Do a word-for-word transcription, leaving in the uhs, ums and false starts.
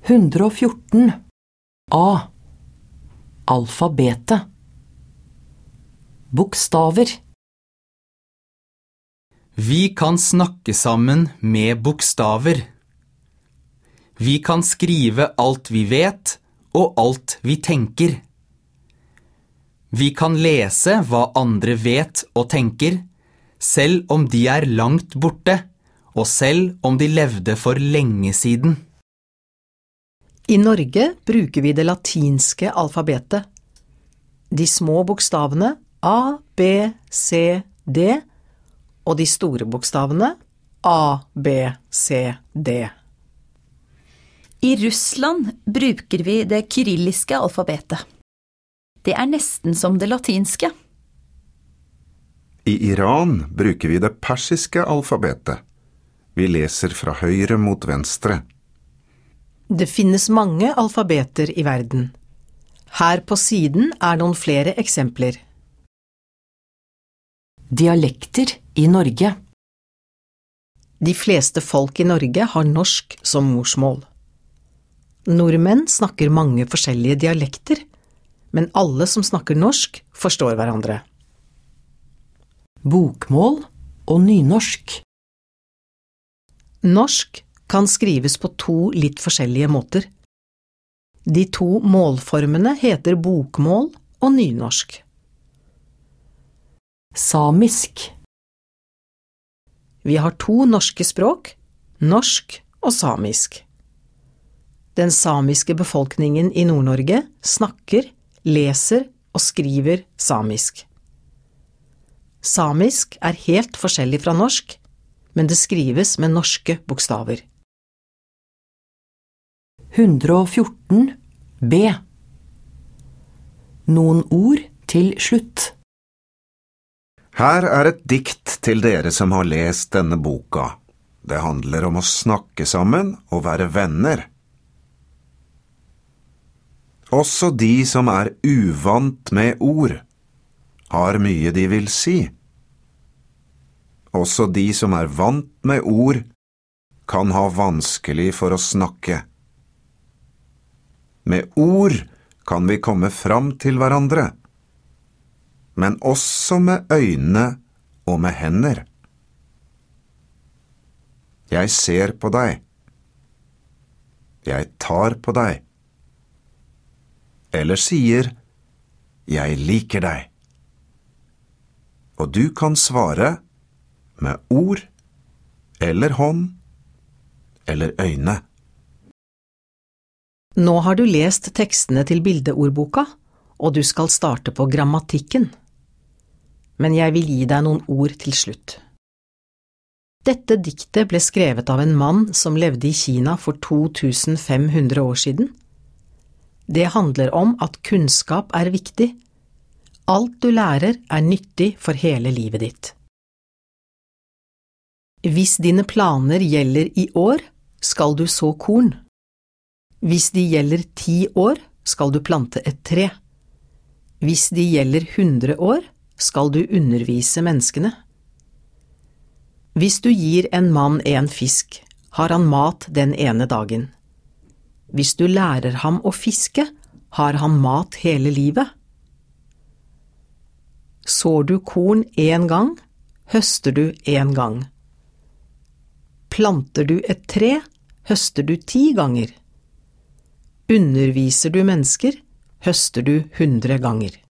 hundre og fjorten. A. Alfabetet. Bokstaver. Vi kan snakke sammen med bokstaver. Vi kan skrive alt vi vet og alt vi tenker. Vi kan lese hva andre vet og tenker, selv om de er langt borte, og selv om de levde for lenge siden. I Norge bruker vi det latinske alfabetet. De små bokstavene A, B, C, D, og de store bokstavene A, B, C, D. I Russland bruker vi det kyrilliske alfabetet. Det er nesten som det latinske. I Iran bruker vi det persiske alfabetet. Vi leser fra høyre mot venstre. Det finnes mange alfabeter i verden. Her på siden er noen flere eksempler. Dialekter i Norge. De fleste folk i Norge har norsk som morsmål. Nordmenn snakker mange forskjellige dialekter, men alle som snakker norsk forstår hverandre. Bokmål og nynorsk. Norsk kan skrives på to litt forskjellige måter. De to målformene heter bokmål og nynorsk. Samisk. Vi har to norske språk, norsk og samisk. Den samiske befolkningen i Nord-Norge snakker, leser og skriver samisk. Samisk er helt forskjellig fra norsk, men det skrives med norske bokstaver. hundre og fjorten. B. Noen ord til slutt. Her er et dikt til dere som har lest denne boka. Det handler om å snakke sammen og være venner. Også de som er uvant med ord, har mye de vil si. Også de som er vant med ord, kan ha vanskelig for å snakke. Med ord kan vi komme fram til hverandre, men også med øyne og med hender. Jeg ser på deg. Jeg tar på deg. Eller sier, jeg liker deg. Og du kan svare med ord, eller hånd, eller øyne. Nå har du lest tekstene til bildeordboka, og du skal starte på grammatikken. Men jeg vil gi deg noen ord til slutt. Dette diktet ble skrevet av en mann som levde i Kina for to tusen fem hundre år siden. Det handler om at kunnskap er viktig. Alt du lærer er nyttig for hele livet ditt. Hvis dine planer gjelder i år, skal du så korn. Hvis de gjelder ti år, skal du plante et tre. Hvis de gjelder hundre år, skal du undervise menneskene. Hvis du gir en mann en fisk, har han mat den ene dagen. Hvis du lærer ham å fiske, har han mat hele livet. Sår du korn en gang, høster du en gang. Planter du et tre, høster du ti ganger. Underviser du mennesker, høster du hundre ganger.